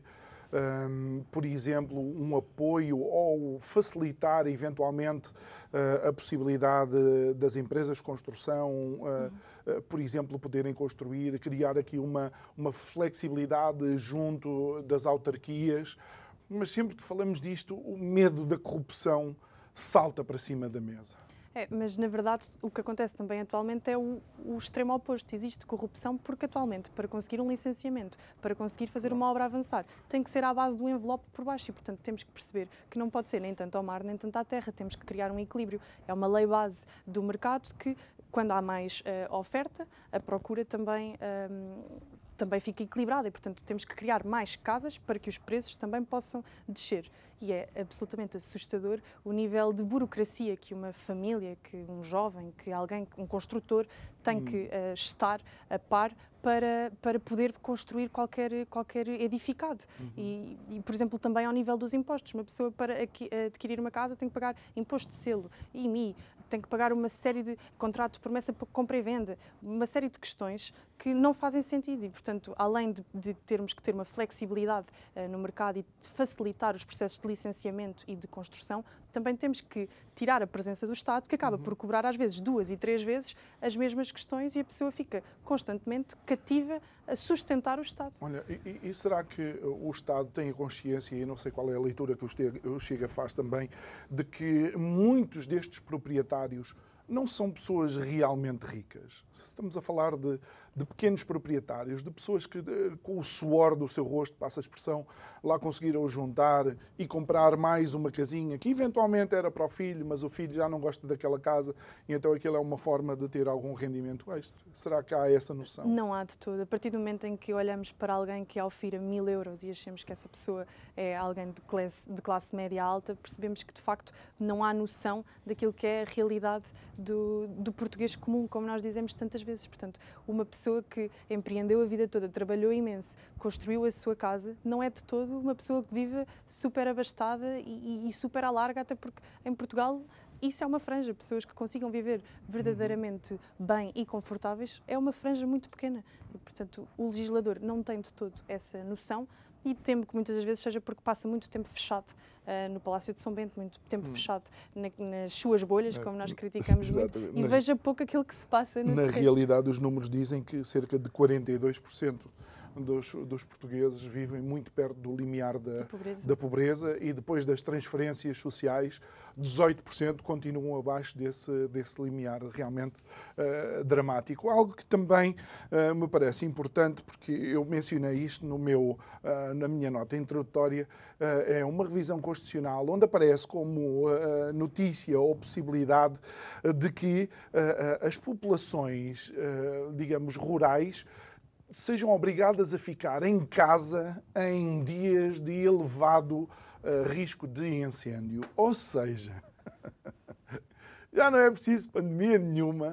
um, por exemplo, um apoio ou facilitar eventualmente uh, a possibilidade das empresas de construção, uh, uhum. uh, por exemplo, poderem construir, criar aqui uma, uma flexibilidade junto das autarquias, mas sempre que falamos disto, o medo da corrupção salta para cima da mesa. É, mas, na verdade, o que acontece também atualmente é o, o extremo oposto. Existe corrupção porque, atualmente, para conseguir um licenciamento, para conseguir fazer uma obra avançar, tem que ser à base do envelope por baixo e, portanto, temos que perceber que não pode ser nem tanto ao mar, nem tanto à terra. Temos que criar um equilíbrio. É uma lei base do mercado que, quando há mais uh, oferta, a procura também... Um, também fica equilibrada e, portanto, temos que criar mais casas para que os preços também possam descer. E é absolutamente assustador o nível de burocracia que uma família, que um jovem, que alguém, um construtor, tem hum. que uh, estar a par para, para poder construir qualquer, qualquer edificado. Uhum. E, e, por exemplo, também ao nível dos impostos. Uma pessoa, para adquirir uma casa, tem que pagar imposto de selo, I M I, tem que pagar uma série de contrato de promessa para compra e venda, uma série de questões que não fazem sentido e, portanto, além de, de termos que ter uma flexibilidade uh, no mercado e de facilitar os processos de licenciamento e de construção, também temos que tirar a presença do Estado, que acaba uhum. por cobrar às vezes duas e três vezes as mesmas questões e a pessoa fica constantemente cativa a sustentar o Estado. Olha, e, e será que o Estado tem a consciência, e não sei qual é a leitura que o Chega faz também, de que muitos destes proprietários não são pessoas realmente ricas? Estamos a falar de, de pequenos proprietários, de pessoas que, com o suor do seu rosto, passa a expressão, lá conseguiram juntar e comprar mais uma casinha, que eventualmente era para o filho, mas o filho já não gosta daquela casa, e então aquilo é uma forma de ter algum rendimento extra. Será que há essa noção? Não há de todo. A partir do momento em que olhamos para alguém que aufira mil euros e achamos que essa pessoa é alguém de classe, de classe média alta, percebemos que, de facto, não há noção daquilo que é a realidade do, do português comum, como nós dizemos tantas vezes. Portanto, uma pessoa que empreendeu a vida toda, trabalhou imenso, construiu a sua casa, não é de todo uma pessoa que vive super abastada e, e, e super à larga, até porque em Portugal isso é uma franja. Pessoas que consigam viver verdadeiramente bem e confortáveis é uma franja muito pequena. E, portanto, o legislador não tem de todo essa noção e temo que muitas das vezes seja porque passa muito tempo fechado uh, no Palácio de São Bento, muito tempo hum. fechado na, nas suas bolhas, como nós criticamos muito, e na, veja pouco aquilo que se passa no Na terreno. realidade, os números dizem que cerca de quarenta e dois por cento Dos, dos portugueses vivem muito perto do limiar da, da, pobreza. da pobreza e depois das transferências sociais, dezoito por cento continuam abaixo desse, desse limiar realmente uh, dramático. Algo que também uh, me parece importante, porque eu mencionei isto no meu, uh, na minha nota introdutória, uh, é uma revisão constitucional onde aparece como uh, notícia ou possibilidade de que uh, uh, as populações, uh, digamos, rurais, sejam obrigadas a ficar em casa em dias de elevado uh, risco de incêndio. Ou seja, já não é preciso pandemia nenhuma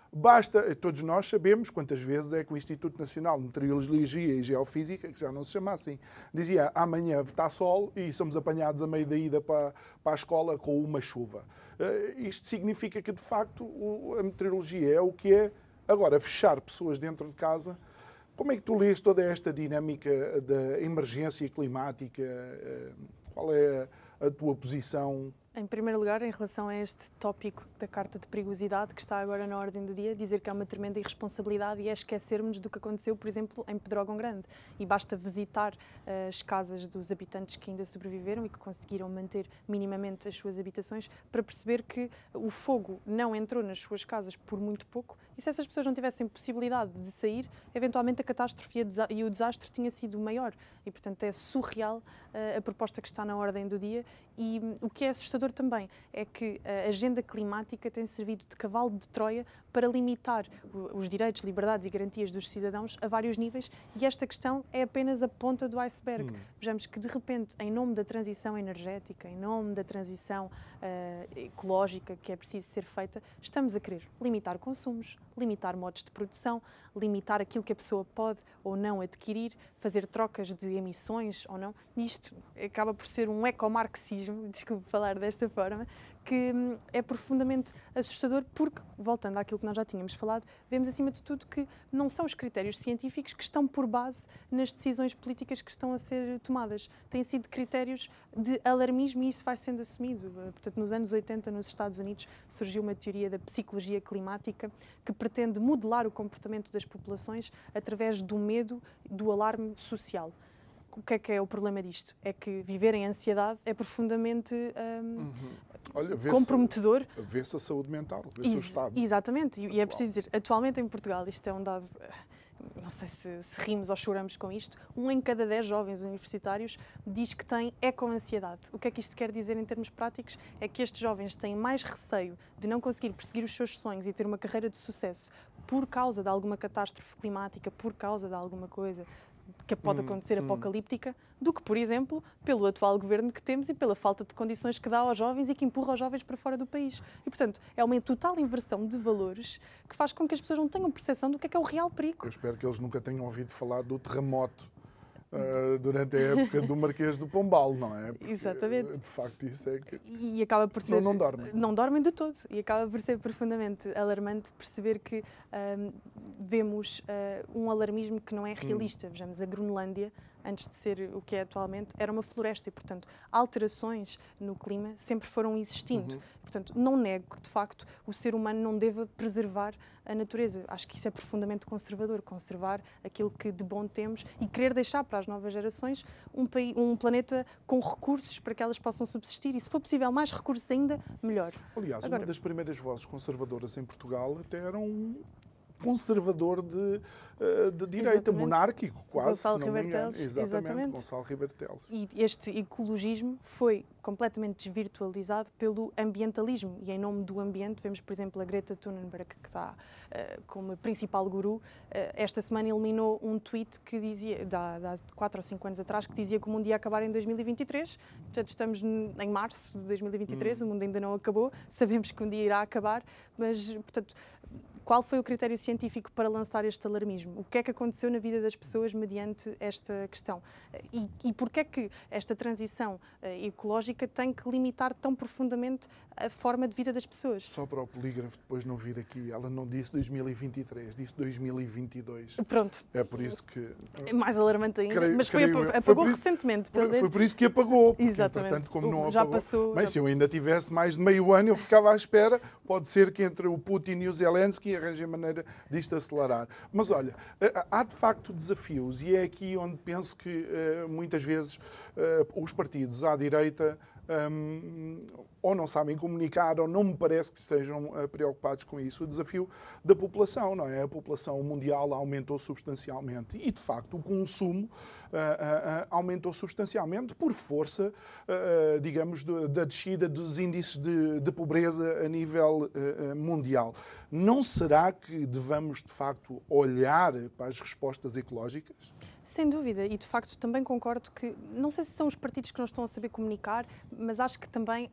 Basta, todos nós sabemos quantas vezes é que o Instituto Nacional de Meteorologia e Geofísica, que já não se chama assim, dizia amanhã está sol e somos apanhados a meio da ida para, para a escola com uma chuva. Uh, isto significa que, de facto, o, a meteorologia é o que é. Agora, fechar pessoas dentro de casa, como é que tu lês toda esta dinâmica da emergência climática? Uh, qual é a, a tua posição? Em primeiro lugar, em relação a este tópico da Carta de Perigosidade, que está agora na ordem do dia, dizer que é uma tremenda irresponsabilidade e é esquecermos do que aconteceu, por exemplo, em Pedrógão Grande. E basta visitar uh, as casas dos habitantes que ainda sobreviveram e que conseguiram manter minimamente as suas habitações para perceber que o fogo não entrou nas suas casas por muito pouco e se essas pessoas não tivessem possibilidade de sair, eventualmente a catástrofe e o desastre tinha sido maior. E, portanto, é surreal uh, a proposta que está na ordem do dia e um, o que é assustador também é que a agenda climática tem servido de cavalo de Troia para limitar os direitos, liberdades e garantias dos cidadãos a vários níveis e esta questão é apenas a ponta do iceberg. Hum. Vejamos que, de repente, em nome da transição energética, em nome da transição uh, ecológica que é preciso ser feita, estamos a querer limitar consumos, limitar modos de produção, limitar aquilo que a pessoa pode ou não adquirir, fazer trocas de emissões ou não. Isto acaba por ser um ecomarxismo, desculpe falar desta forma, que é profundamente assustador porque, voltando àquilo que nós já tínhamos falado, vemos acima de tudo que não são os critérios científicos que estão por base nas decisões políticas que estão a ser tomadas. Têm sido critérios de alarmismo e isso vai sendo assumido. Portanto, nos anos oitenta, nos Estados Unidos, surgiu uma teoria da psicologia climática que pretende modelar o comportamento das populações através do medo, do alarme social. O que é que é o problema disto? É que viver em ansiedade é profundamente hum, uhum. Olha, vê-se, comprometedor. Vê-se a saúde mental, vê-se Ex- o Estado. Exatamente, e, e é preciso dizer, atualmente em Portugal, isto é um dado, não sei se, se rimos ou choramos com isto, um em cada dez jovens universitários diz que tem ecoansiedade. O que é que isto quer dizer em termos práticos? É que estes jovens têm mais receio de não conseguir perseguir os seus sonhos e ter uma carreira de sucesso por causa de alguma catástrofe climática, por causa de alguma coisa que pode acontecer hum, apocalíptica, hum. do que, por exemplo, pelo atual governo que temos e pela falta de condições que dá aos jovens e que empurra os jovens para fora do país. E, portanto, é uma total inversão de valores que faz com que as pessoas não tenham percepção do que é que é o real perigo. Eu espero que eles nunca tenham ouvido falar do terremoto uh, durante a época do Marquês do Pombal, não é? Porque, exatamente. De facto, isso é que... E acaba por ser... Não, não dormem. Não dormem de todo. E acaba por ser profundamente alarmante perceber que um, vemos uh, um alarmismo que não é realista. Hum. Vejamos, a Groenlândia, antes de ser o que é atualmente, era uma floresta e, portanto, alterações no clima sempre foram existindo. Uhum. Portanto, não nego que, de facto, o ser humano não deva preservar a natureza. Acho que isso é profundamente conservador, conservar aquilo que de bom temos e querer deixar para as novas gerações um, país, um planeta com recursos para que elas possam subsistir e, se for possível, mais recursos ainda, melhor. Aliás, Agora, uma das primeiras vozes conservadoras em Portugal até era um conservador de, de direita, monárquico, quase, Gonçalo se não me engano. Exatamente, exatamente, Gonçalo Ribartelos. E este ecologismo foi completamente desvirtualizado pelo ambientalismo e em nome do ambiente vemos, por exemplo, a Greta Thunberg, que está uh, como principal guru, uh, esta semana eliminou um tweet que dizia, há, há quatro ou cinco anos atrás, que dizia que o mundo ia acabar em dois mil e vinte e três, portanto estamos em março de dois mil e vinte e três, hum. o mundo ainda não acabou, sabemos que um dia irá acabar, mas, portanto, qual foi o critério científico para lançar este alarmismo? O que é que aconteceu na vida das pessoas mediante esta questão? E, e porquê é que esta transição uh, ecológica tem que limitar tão profundamente a forma de vida das pessoas? Só para o polígrafo depois não vir aqui, ela não disse dois mil e vinte e três, disse dois mil e vinte e dois. Pronto. É por isso que... É mais alarmante ainda, creio, mas foi, creio, apagou foi isso, recentemente. Foi, foi por isso que apagou. Porque, exatamente. Portanto, como não já apagou, passou. Mas já... se eu ainda tivesse mais de meio ano, eu ficava à espera. Pode ser que entre o Putin e o Zelensky arranjem maneira disto acelerar. Mas olha, há de facto desafios e é aqui onde penso que muitas vezes os partidos à direita Um, ou não sabem comunicar ou não me parece que estejam uh, preocupados com isso. O desafio da população, não é? A população mundial aumentou substancialmente e, de facto, o consumo uh, uh, uh, aumentou substancialmente por força, uh, digamos, do, da descida dos índices de, de pobreza a nível uh, uh, mundial. Não será que devamos, de facto, olhar para as respostas ecológicas? Sem dúvida, e de facto também concordo que, não sei se são os partidos que não estão a saber comunicar, mas acho que também há muito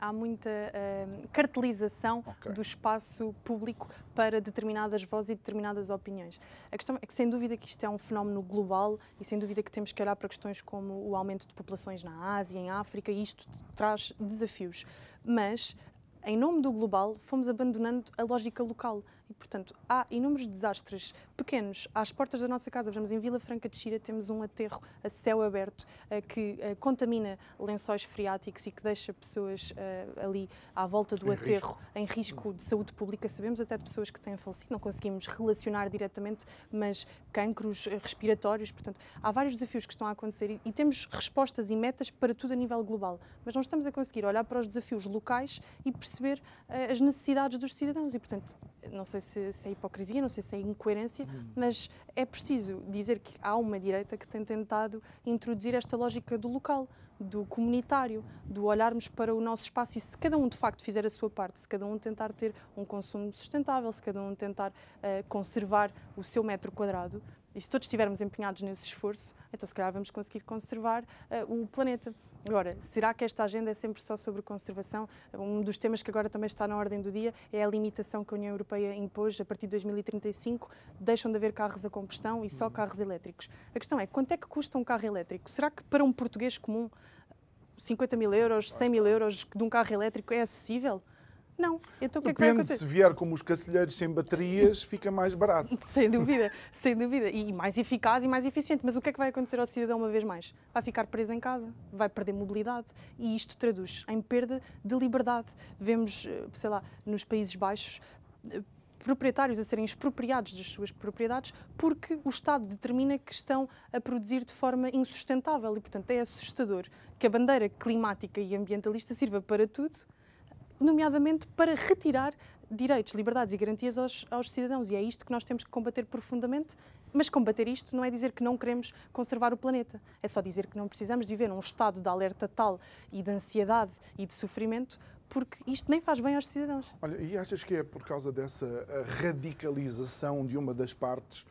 muita uh, cartelização okay. do espaço público para determinadas vozes e determinadas opiniões. A questão é que, sem dúvida, que isto é um fenómeno global e, sem dúvida, que temos que olhar para questões como o aumento de populações na Ásia, em África, e isto traz desafios. Mas, em nome do global, fomos abandonando a lógica local. E, portanto, há inúmeros desastres pequenos às portas da nossa casa. Vejamos, em Vila Franca de Xira temos um aterro a céu aberto uh, que uh, contamina lençóis freáticos e que deixa pessoas uh, ali à volta do em aterro risco. em risco de saúde pública. Sabemos até de pessoas que têm falecido, não conseguimos relacionar diretamente, mas cancros respiratórios. Portanto, há vários desafios que estão a acontecer e, e temos respostas e metas para tudo a nível global. Mas não estamos a conseguir olhar para os desafios locais e perceber uh, as necessidades dos cidadãos. E, portanto, não sei se, se é hipocrisia, não sei se é incoerência, hum. mas é preciso dizer que há uma direita que tem tentado introduzir esta lógica do local, do comunitário, do olharmos para o nosso espaço e se cada um de facto fizer a sua parte, se cada um tentar ter um consumo sustentável, se cada um tentar uh, conservar o seu metro quadrado, e se todos estivermos empenhados nesse esforço, então se calhar vamos conseguir conservar uh, o planeta. Agora, será que esta agenda é sempre só sobre conservação? Um dos temas que agora também está na ordem do dia é a limitação que a União Europeia impôs a partir de dois mil e trinta e cinco, deixam de haver carros a combustão e só carros elétricos. A questão é, quanto é que custa um carro elétrico? Será que para um português comum cinquenta mil euros, cem mil euros de um carro elétrico é acessível? Não. Então o que é que vai Depende, acontecer? se vier como os cacilheiros sem baterias, fica mais barato. Sem dúvida, sem dúvida. E mais eficaz e mais eficiente. Mas o que é que vai acontecer ao cidadão uma vez mais? Vai ficar preso em casa, vai perder mobilidade e isto traduz em perda de liberdade. Vemos, sei lá, nos Países Baixos, proprietários a serem expropriados das suas propriedades porque o Estado determina que estão a produzir de forma insustentável e, portanto, é assustador que a bandeira climática e ambientalista sirva para tudo, nomeadamente para retirar direitos, liberdades e garantias aos, aos cidadãos. E é isto que nós temos que combater profundamente. Mas combater isto não é dizer que não queremos conservar o planeta. É só dizer que não precisamos de viver num estado de alerta tal e de ansiedade e de sofrimento, porque isto nem faz bem aos cidadãos. Olha, e achas que é por causa dessa radicalização de uma das partes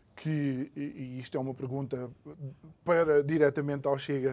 que, e isto é uma pergunta para diretamente ao Chega,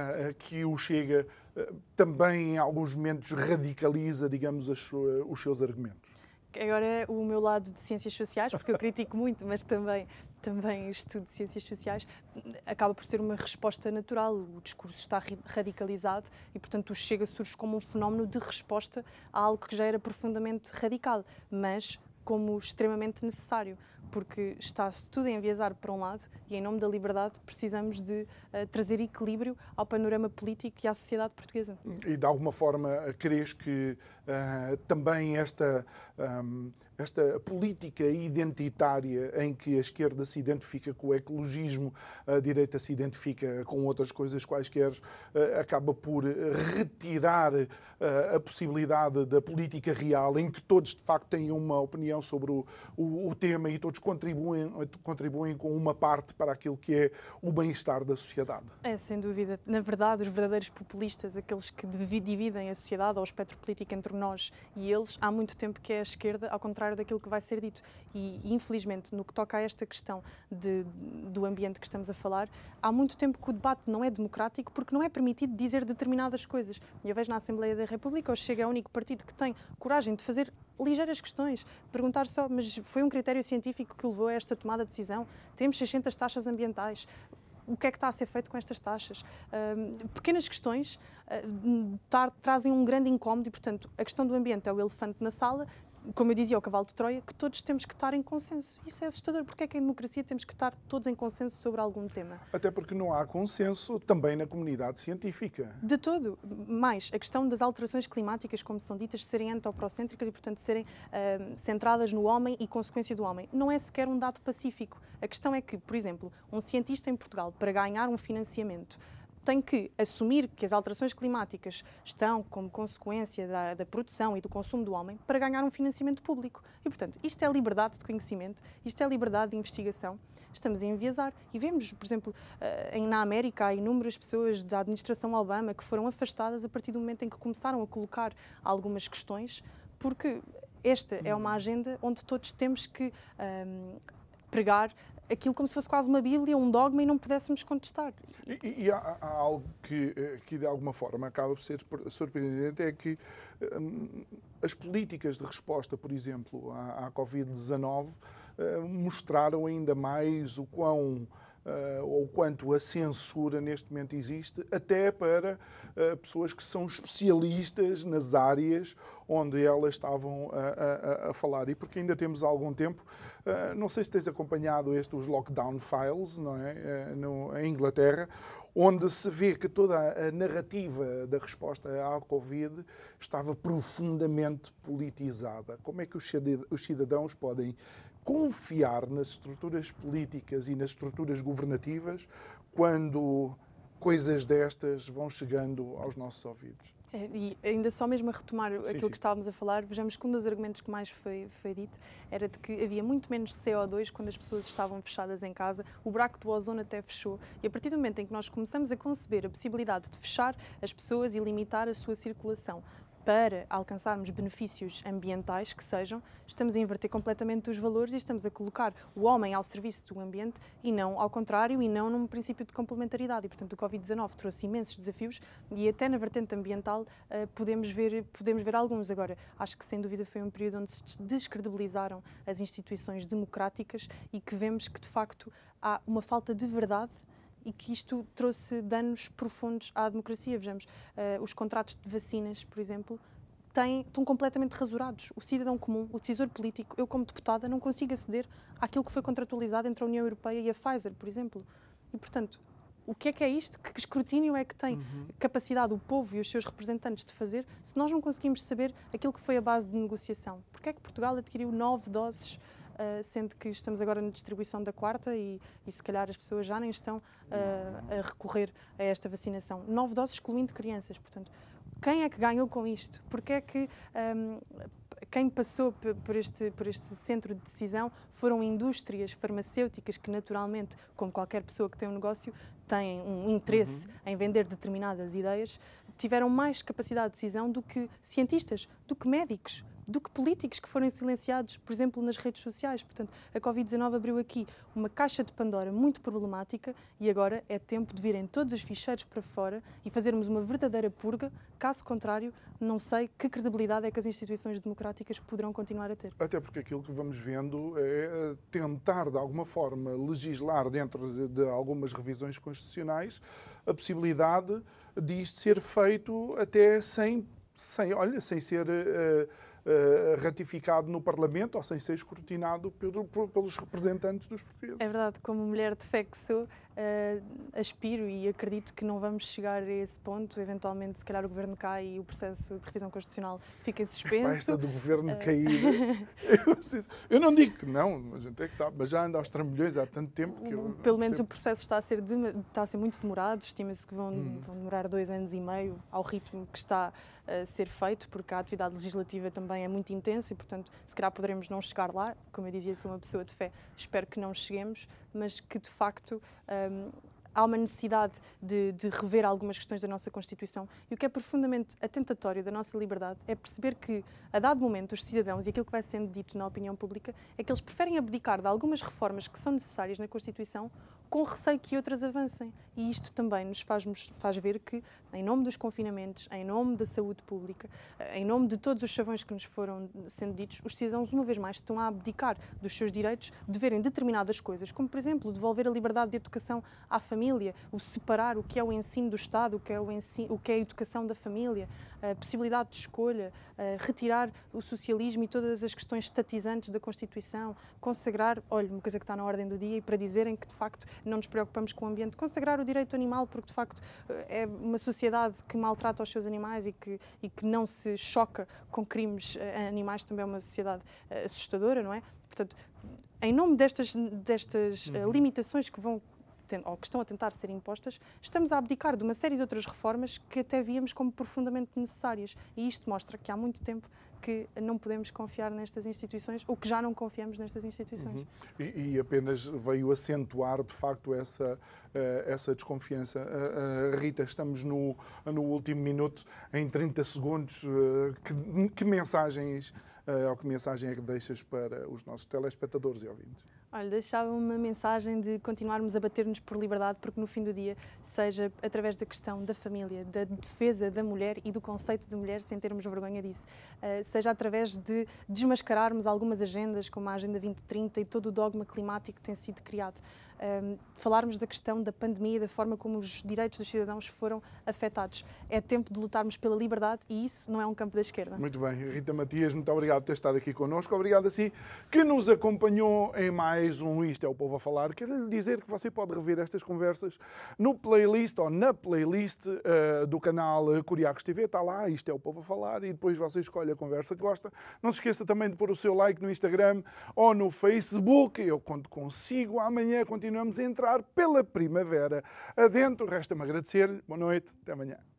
que o Chega também em alguns momentos radicaliza, digamos, os seus argumentos? Agora é o meu lado de ciências sociais, porque eu critico muito, mas também, também estudo ciências sociais, acaba por ser uma resposta natural. O discurso está radicalizado e, portanto, o Chega surge como um fenómeno de resposta a algo que já era profundamente radical, mas como extremamente necessário, porque está-se tudo a enviesar para um lado e, em nome da liberdade, precisamos de uh, trazer equilíbrio ao panorama político e à sociedade portuguesa. E, de alguma forma, crees que uh, também esta, um, esta política identitária em que a esquerda se identifica com o ecologismo, a direita se identifica com outras coisas quaisquer, uh, acaba por retirar uh, a possibilidade da política real, em que todos, de facto, têm uma opinião sobre o, o, o tema e todos contribuem, contribuem com uma parte para aquilo que é o bem-estar da sociedade? É, sem dúvida. Na verdade, os verdadeiros populistas, aqueles que dividem a sociedade ou o espectro político entre nós e eles, há muito tempo que é a esquerda, ao contrário daquilo que vai ser dito. E, infelizmente, no que toca a esta questão de, do ambiente que estamos a falar, há muito tempo que o debate não é democrático porque não é permitido dizer determinadas coisas. E eu vejo na Assembleia da República, o Chega é o único partido que tem coragem de fazer ligeiras questões, perguntar só, mas foi um critério científico que levou a esta tomada de decisão? Temos seiscentas taxas ambientais. O que é que está a ser feito com estas taxas? Uh, pequenas questões uh, tar, trazem um grande incómodo e, portanto, a questão do ambiente é o elefante na sala, como eu dizia, o cavalo de Troia, que todos temos que estar em consenso. Isso é assustador, porque é que em democracia temos que estar todos em consenso sobre algum tema? Até porque não há consenso também na comunidade científica. De todo. Mais, a questão das alterações climáticas, como são ditas, serem antropocêntricas e, portanto, serem uh, centradas no homem e consequência do homem. Não é sequer um dado pacífico. A questão é que, por exemplo, um cientista em Portugal, para ganhar um financiamento, tem que assumir que as alterações climáticas estão como consequência da, da produção e do consumo do homem para ganhar um financiamento público. E, portanto, isto é liberdade de conhecimento, isto é liberdade de investigação. Estamos a enviesar. E vemos, por exemplo, na América, há inúmeras pessoas da administração Obama que foram afastadas a partir do momento em que começaram a colocar algumas questões, porque esta é uma agenda onde todos temos que um, pregar aquilo como se fosse quase uma Bíblia, um dogma, e não pudéssemos contestar. E, e há, há algo que, que, de alguma forma, acaba por ser surpreendente, é que hum, as políticas de resposta, por exemplo, à, à covid dezanove, uh, mostraram ainda mais o quão Uh, ou quanto a censura neste momento existe, até para uh, pessoas que são especialistas nas áreas onde elas estavam a, a, a falar. E porque ainda temos algum tempo, uh, não sei se tens acompanhado este, os Lockdown Files, não é? Uh, no, em Inglaterra, onde se vê que toda a narrativa da resposta à Covid estava profundamente politizada. Como é que os cidadãos podem confiar nas estruturas políticas e nas estruturas governativas quando coisas destas vão chegando aos nossos ouvidos? É, e ainda só mesmo a retomar sim, aquilo sim. que estávamos a falar, vejamos que um dos argumentos que mais foi, foi dito era de que havia muito menos C O dois quando as pessoas estavam fechadas em casa, o buraco do ozono até fechou, e a partir do momento em que nós começamos a conceber a possibilidade de fechar as pessoas e limitar a sua circulação para alcançarmos benefícios ambientais que sejam, estamos a inverter completamente os valores e estamos a colocar o homem ao serviço do ambiente e não ao contrário, e não num princípio de complementaridade. E, portanto, o covid dezanove trouxe imensos desafios e até na vertente ambiental uh, podemos ver, podemos ver alguns. Agora, acho que sem dúvida foi um período onde se descredibilizaram as instituições democráticas e que vemos que, de facto, há uma falta de verdade e que isto trouxe danos profundos à democracia. Vejamos, uh, os contratos de vacinas, por exemplo, têm, estão completamente rasurados. O cidadão comum, o decisor político, eu como deputada não consigo aceder àquilo que foi contratualizado entre a União Europeia e a Pfizer, por exemplo. E, portanto, o que é que é isto? Que escrutínio é que tem uhum. capacidade o povo e os seus representantes de fazer se nós não conseguimos saber aquilo que foi a base de negociação? Porque é que Portugal adquiriu nove doses Uh, sendo que estamos agora na distribuição da quarta e, e se calhar as pessoas já nem estão uh, a recorrer a esta vacinação. Nove doses excluindo crianças, portanto, quem é que ganhou com isto? Porque é que um, quem passou por este, por este centro de decisão foram indústrias farmacêuticas que naturalmente, como qualquer pessoa que tem um negócio, têm um interesse uhum. em vender determinadas ideias, tiveram mais capacidade de decisão do que cientistas, do que médicos, do que políticos que foram silenciados, por exemplo, nas redes sociais. Portanto, a covid dezanove abriu aqui uma caixa de Pandora muito problemática e agora é tempo de virem todos os ficheiros para fora e fazermos uma verdadeira purga. Caso contrário, não sei que credibilidade é que as instituições democráticas poderão continuar a ter. Até porque aquilo que vamos vendo é tentar, de alguma forma, legislar dentro de, de algumas revisões constitucionais a possibilidade de isto ser feito até sem, sem, olha, sem ser uh, uh, ratificado no Parlamento ou sem ser escrutinado pelo, pelos representantes dos portugueses. É verdade, como mulher de fé que sou, uh, aspiro e acredito que não vamos chegar a esse ponto. Eventualmente, se calhar o Governo cai e o processo de revisão constitucional fica em suspenso. Esta do Governo uh... cair, eu, eu não digo que não, a gente é que sabe, mas já anda aos trambolhões há tanto tempo que eu... Pelo menos sempre... o processo está a ser, de, está a ser muito demorado, estima-se que vão, hum. vão demorar dois anos e meio ao ritmo que está a ser feito, porque a atividade legislativa também é muito intensa e, portanto, se calhar poderemos não chegar lá. Como eu dizia, sou uma pessoa de fé, espero que não cheguemos, mas que, de facto, um, há uma necessidade de, de rever algumas questões da nossa Constituição. E o que é profundamente atentatório da nossa liberdade é perceber que, a dado momento, os cidadãos, e aquilo que vai sendo dito na opinião pública, é que eles preferem abdicar de algumas reformas que são necessárias na Constituição com receio que outras avancem. E isto também nos faz, faz ver que, em nome dos confinamentos, em nome da saúde pública, em nome de todos os chavões que nos foram sendo ditos, os cidadãos, uma vez mais, estão a abdicar dos seus direitos de verem determinadas coisas, como, por exemplo, devolver a liberdade de educação à família, o separar o que é o ensino do Estado, o que é, o ensino, o que é a educação da família, a possibilidade de escolha, retirar o socialismo e todas as questões estatizantes da Constituição, consagrar, olha, uma coisa que está na ordem do dia, e para dizerem que, de facto, não nos preocupamos com o ambiente, consagrar o direito animal, porque, de facto, é uma sociedade que maltrata os seus animais e que, e que não se choca com crimes a animais, também é uma sociedade assustadora, não é? Portanto, em nome destas, destas uhum. limitações que vão ou que estão a tentar ser impostas, estamos a abdicar de uma série de outras reformas que até víamos como profundamente necessárias. E isto mostra que há muito tempo que não podemos confiar nestas instituições, ou que já não confiamos nestas instituições. Uhum. E, e apenas veio acentuar, de facto, essa, uh, essa desconfiança. Uh, uh, Rita, estamos no, no último minuto, em trinta segundos. Uh, que, que mensagens, uh, ou que mensagem é que deixas para os nossos telespectadores e ouvintes? Olha, deixava uma mensagem de continuarmos a bater-nos por liberdade, porque no fim do dia, seja através da questão da família, da defesa da mulher e do conceito de mulher, sem termos vergonha disso, seja através de desmascararmos algumas agendas, como a Agenda vinte trinta e todo o dogma climático que tem sido criado. Um, falarmos da questão da pandemia e da forma como os direitos dos cidadãos foram afetados. É tempo de lutarmos pela liberdade e isso não é um campo da esquerda. Muito bem. Rita Matias, muito obrigado por ter estado aqui connosco. Obrigado a si que nos acompanhou em mais um Isto é o Povo a Falar. Quero lhe dizer que você pode rever estas conversas no playlist ou na playlist uh, do canal Curiacos T V. Está lá, Isto é o Povo a Falar, e depois você escolhe a conversa que gosta. Não se esqueça também de pôr o seu like no Instagram ou no Facebook. Eu conto consigo. Amanhã continuamos a entrar pela primavera adentro. Resta-me agradecer-lhe. Boa noite. Até amanhã.